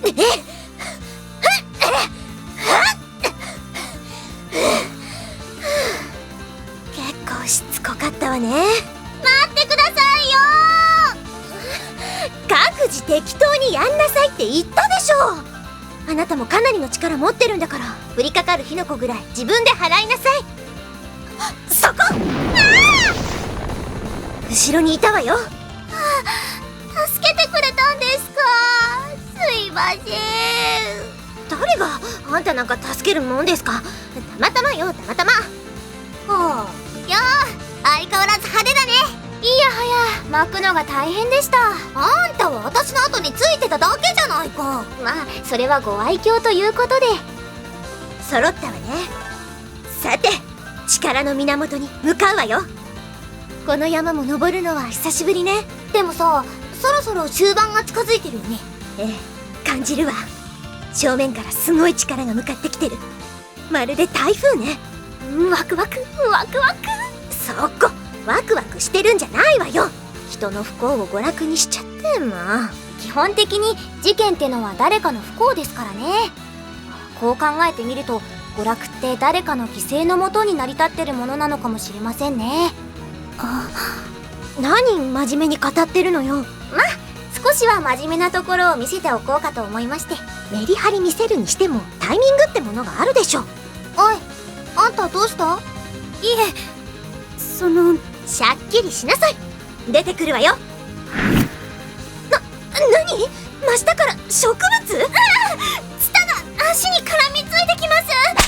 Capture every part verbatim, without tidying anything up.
結構しつこかったわね。 待ってくださいよー。各自適当にやんなさいって言ったでしょ。あなたもかなりの力持ってるんだから、降りかかる火の粉ぐらい自分で払いなさい。そこ。後ろにいたわよ。 助けてくれたんですか。すいません。 誰があんたなんか助けるもんですか。たまたまよ、たまたま。 はあ、いや相変わらず派手だね。いやはや巻くのが大変でした。あんたは私の後についてただけじゃないか。まあそれはご愛嬌ということで。 揃ったわね。さて力の源に向かうわよ。この山も登るのは久しぶりね。 でもさ、そろそろ終盤が近づいてるよね。 ええ、感じるわ。正面からすごい力が向かってきてる。まるで台風ね。 うん、ワクワクワクワク。 そこ、ワクワクしてるんじゃないわよ。人の不幸を娯楽にしちゃっても。 基本的に事件ってのは誰かの不幸ですからね。こう考えてみると娯楽って誰かの犠牲のもとに成り立ってるものなのかもしれませんね。 あ、何真面目に語ってるのよ。 まあ少しは真面目なところを見せておこうかと思いまして。 メリハリ見せるにしてもタイミングってものがあるでしょ。 おい、あんたどうした？ いえ、その、しゃっきりしなさい。出てくるわよ。な、なに？真下から植物？ああ、ツタが足に絡みついてきます。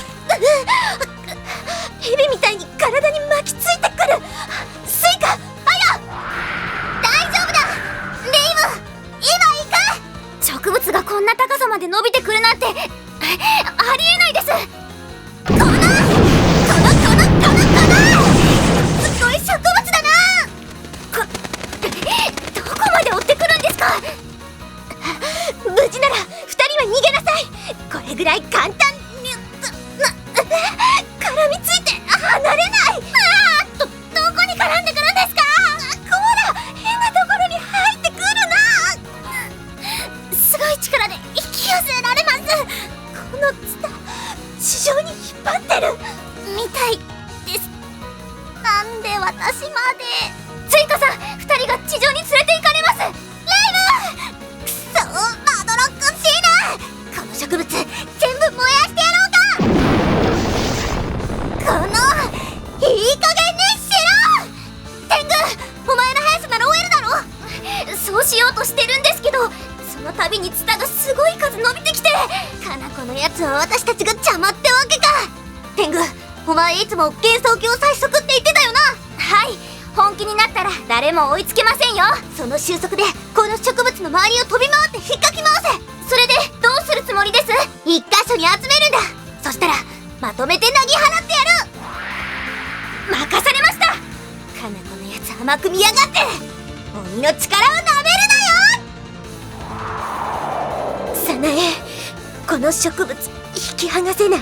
蛇みたいに体に巻きついてくる。スイカ、あや！ 大丈夫だレイム、今行く。植物がこんな高さまで伸びてくるなんてありえないです。このこのこのこのこのすごい植物だな。こどこまで追ってくるんですか。 無事なら二人は逃げなさい。これぐらい簡単にな絡みついて離れない。 あー、どどこに絡んでくるんですか。 こら、変なところに入ってくるな。すごい力で引き寄せられます。 このツタ、地上に引っ張ってるみたいです。なんで私まで。ツイカさん、二人が地上に連れて行かれます。レイム、くそ、マドロックシーナ。この植物全部燃やしてやろうか。このいい加減にしろ。天狗、お前の速さなら追えるだろ。そうしようとしてるんですけど、その度にツタがすごい数伸びてきて。カナコのやつは私たちが邪魔ってわけか。天狗、お前いつも幻想郷最速って言ってたよな。はい、本気になったら誰も追いつけませんよ。その収束でこの植物の周りを飛び回って引っかき回せ。それでどうするつもりです。一箇所に集めるんだ。そしたらまとめてなぎ払ってやる。任されました。カナコのやつ甘く見やがって。鬼の力をなめるなよ。 サナエ、この植物引き剥がせない？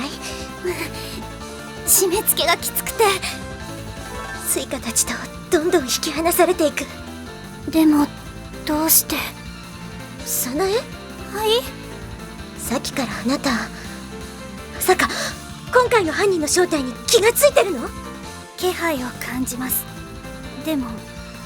締め付けがきつくてスイカたちとどんどん引き離されていく。 でもどうして。 サナエ？ はい。 さっきからあなた、まさか今回の犯人の正体に気がついてるの？ 気配を感じます。でも、は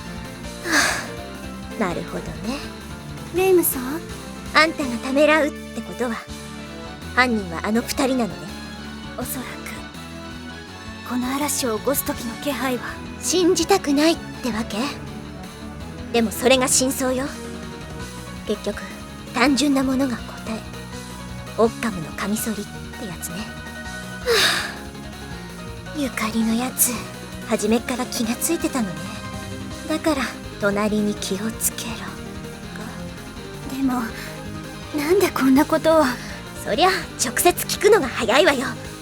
あ、なるほどね。 レイムさん、 あんたがためらうってことは犯人はあの二人なのね。 おそらくこの嵐を起こす時の気配は。 信じたくないってわけ？でもそれが真相よ。結局単純なものが答え。オッカムのカミソリってやつね。はあ、ゆかりのやつ初めっから気がついてたのね。だから隣に気をつけろ。 でもなんでこんなことを。 そりゃ直接聞くのが早いわよ。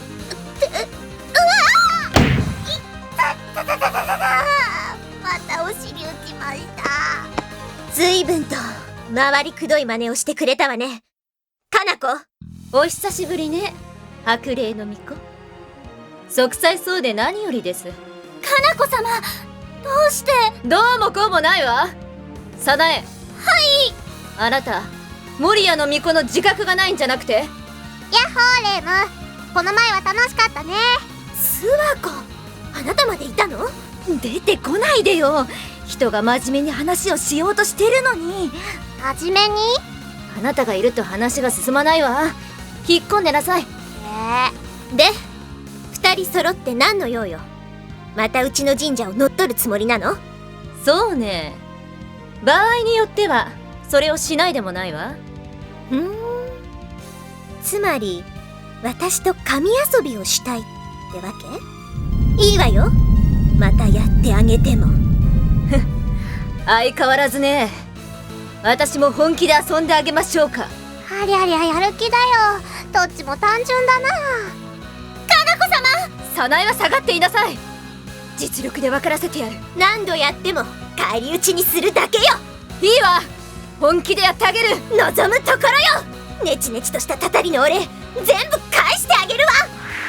またお尻打ちました。 随分と回りくどい真似をしてくれたわね。カナコ、 お久しぶりね、白霊の巫女。息災そうで何よりです。 カナコ様、どうして。 どうもこうもないわ。サナエ。 はい。 あなた守谷の巫女の自覚がないんじゃなくて？ やっほーレイム、この前は楽しかったね。 諏訪子、あなたまでいたの？ 出てこないでよ。人が真面目に話をしようとしてるのに。 真面目に？ あなたがいると話が進まないわ。引っ込んでなさい。 で、二人揃って何の用よ。またうちの神社を乗っ取るつもりなの？ そうね。場合によってはそれをしないでもないわ。 ふーん。つまり私と神遊びをしたいってわけ？いいわよ。またやってあげても。 相変わらずね。私も本気で遊んであげましょうか。 ありゃりゃやる気だよ。どっちも単純だな。かなこ様、 早苗は下がっていなさい。実力で分からせてやる。 何度やっても返り討ちにするだけよ。 いいわ、本気でやってあげる。 望むところよ。ネチネチとしたたたりのお礼全部返してあげるわ。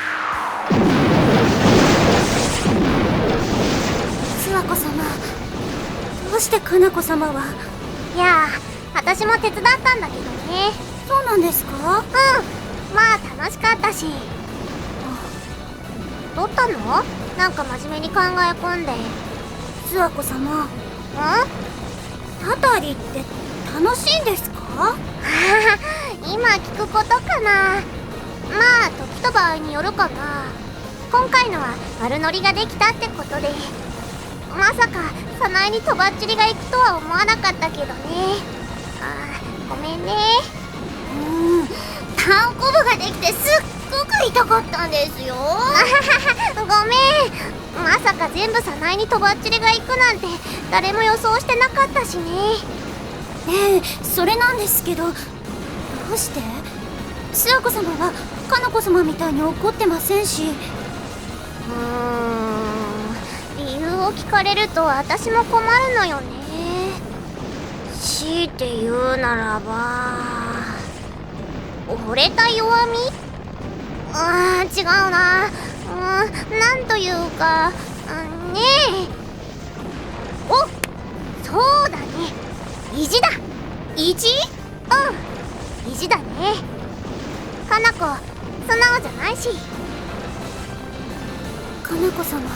諏訪子様、どうしてかなこ様は？いやあ、私も手伝ったんだけどね。そうなんですか？うん、まあ楽しかったし。どうったの？なんか真面目に考え込んで。諏訪子様、ん？たたりって楽しいんですか？今聞くことかな。まあ時と場合によるかな。今回のは悪ノリができたってことで、まさか早苗にとばっちりが行くとは思わなかったけどね。あー、ごめんね。うーん、タンコブができてすっごく痛かったんですよ。ごめん、まさか全部早苗にとばっちりが行くなんて誰も予想してなかったしね。ええ、それなんですけど、どうして？諏訪子様はかなこ様みたいに怒ってませんし。うーん、理由を聞かれると私も困るのよね。強いて言うならば、惚れた弱み？あー、違うな。うーん、なんというか、うん、ねえ。お、そうだね、意地だ。意地？うん、意地だね。かなこ、素直じゃないし。かなこ様、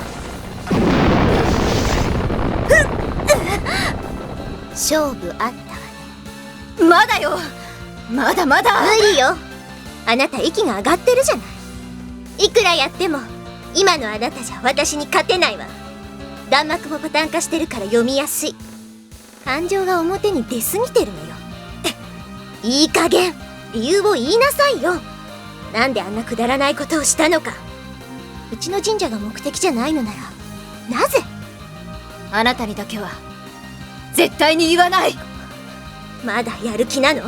勝負あったわね。 まだよ、まだまだ。 無理よ。あなた息が上がってるじゃない。いくらやっても今のあなたじゃ私に勝てないわ。弾幕もパターン化してるから読みやすい。感情が表に出過ぎてるのよ。いい加減理由を言いなさいよ。なんであんなくだらないことをしたのか。うちの神社が目的じゃないのならなぜ？ あなたにだけは絶対に言わない。 まだやる気なの？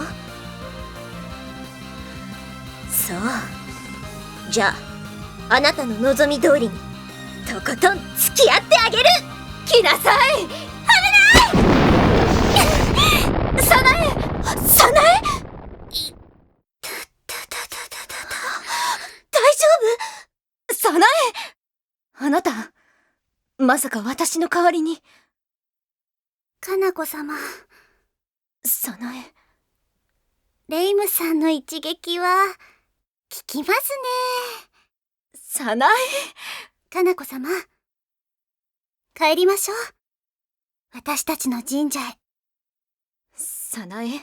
そう。じゃああなたの望み通りにとことん付き合ってあげる。 来なさい。 危ない。早苗、早苗、いたたたたたたた。大丈夫？ 早苗、あなたまさか私の代わりに。 かなこ様、 早苗、 レイムさんの一撃は効きますね。 早苗、 かなこ様、帰りましょう。私たちの神社へ。 早苗、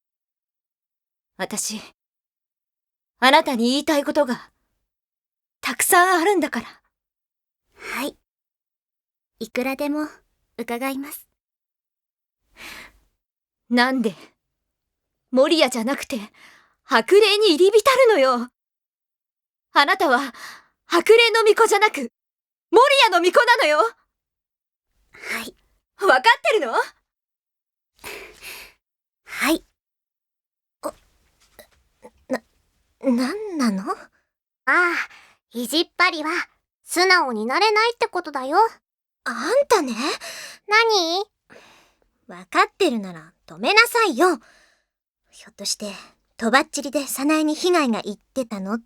私あなたに言いたいことがたくさんあるんだから。 はい、いくらでも伺います。 なんで守谷じゃなくて白霊に入り浸るのよ。あなたは白霊の巫女じゃなく守谷の巫女なのよ。 はい、 分かってるの？ はい。 お、な、なんなの？ ああ、意地っ張りは素直になれないってことだよ。 あんたね。 何？ 分かってるなら止めなさいよ。ひょっとしてとばっちりで早苗に被害がいってたのって。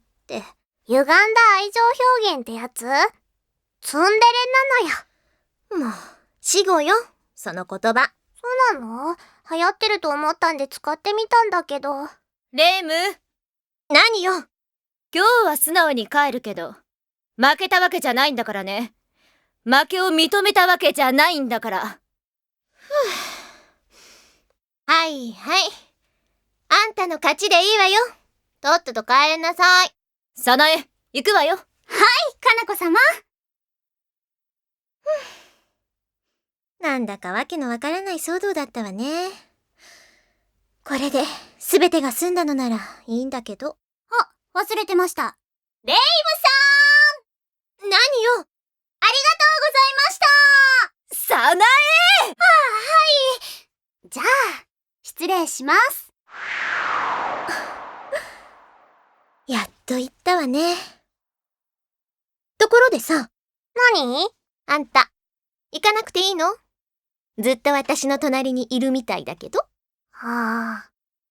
歪んだ愛情表現ってやつ？ツンデレなのよ。 もう死後よ、その言葉。 そうなの？流行ってると思ったんで使ってみたんだけど。 レイム、 何よ。 今日は素直に帰るけど、負けたわけじゃないんだからね。負けを認めたわけじゃないんだから。 はいはい。あんたの勝ちでいいわよ。とっとと帰れなさい。 早苗、行くわよ。 かなこ様。 なんだかわけのわからない騒動だったわね。これで全てが済んだのならいいんだけど。 忘れてました。レイムさん、 何よ。 ありがとうございました。 早苗。 じゃあ、失礼します。 やっと言ったわね。ところでさ、 何？ あんた、行かなくていいの？ずっと私の隣にいるみたいだけど。 はあ。あー！かな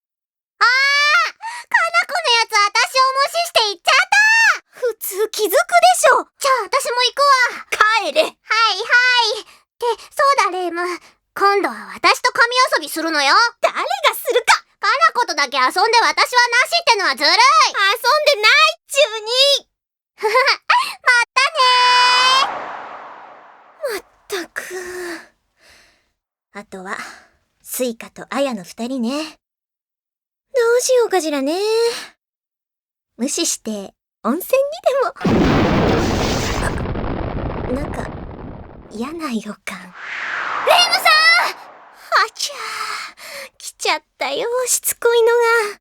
このやつ私を無視して行っちゃった！ 普通気づくでしょ。 じゃあ私も行くわ。 帰れ。 はいはい。って、そうだレイム。今度は私と神遊びするのよ。 誰がするか。 かなことだけ遊んで私はなしってのはずるい。 遊んでないっちゅうに。まったく。あとは、スイカとアヤの二人ね。どうしようかしらね。無視して、温泉にでも。な、なんか、嫌な予感。 レイムさん！ あちゃー。来ちゃったよ、しつこいのが。レイム！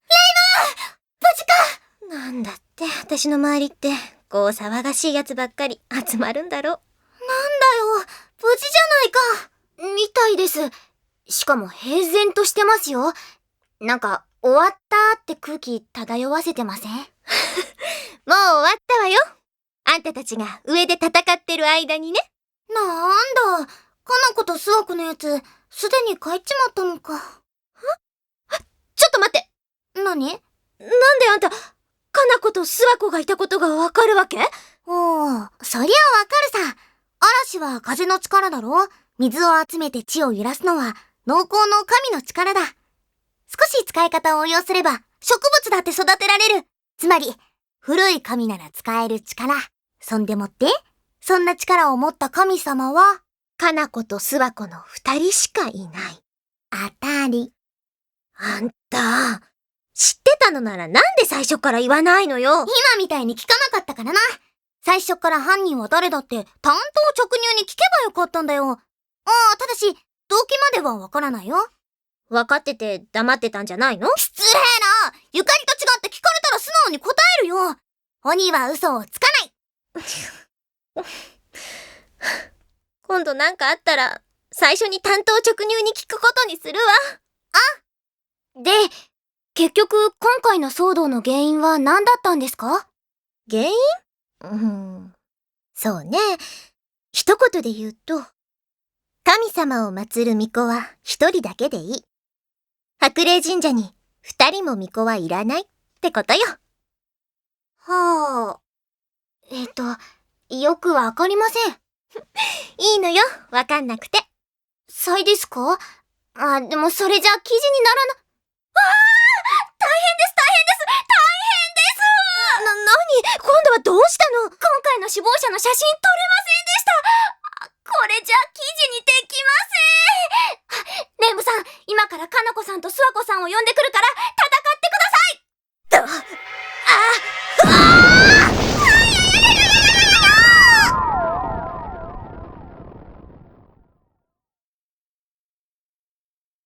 無事か！なんだって、私の周りって、こう騒がしいやつばっかり集まるんだろ。 なんだよ、無事じゃないか。みたいです。しかも平然としてますよ。なんか、終わったって空気漂わせてません？ もう終わったわよ。あんたたちが上で戦ってる間にね。 なんだ、かなことスワコのやつ、すでに帰っちまったのか。 ちょっと待って。 何？ なんであんた、かなことスワコがいたことがわかるわけ？ おー、そりゃわかるさ。嵐は風の力だろ？水を集めて地を揺らすのは農耕の神の力だ。少し使い方を応用すれば植物だって育てられる。つまり、古い神なら使える力。そんでもって、そんな力を持った神様は、 かなことスワコの二人しかいない。 あたり。 あんた、知ってたのならなんで最初から言わないのよ。 今みたいに聞かなかったからな。最初から犯人は誰だって単刀直入に聞けばよかったんだよ。ああ、ただし、動機まではわからないよ。 分かってて黙ってたんじゃないの？ 失礼な！ゆかりと違って聞かれたら素直に答えるよ。鬼は嘘をつかない。 今度なんかあったら、最初に単刀直入に聞くことにするわ。 で、結局今回の騒動の原因は何だったんですか？ 原因？うん、そうね。一言で言うと、神様を祀る巫女は一人だけでいい。白麗神社に二人も巫女はいらないってことよ。 はあ。えっと、よくわかりません。 いいのよ、わかんなくて。 さいですか？あ、でもそれじゃ記事にならな、ああ！大変です大変です大変です！ な、なに？今度はどうしたの？ 今回の死亡者の写真撮れま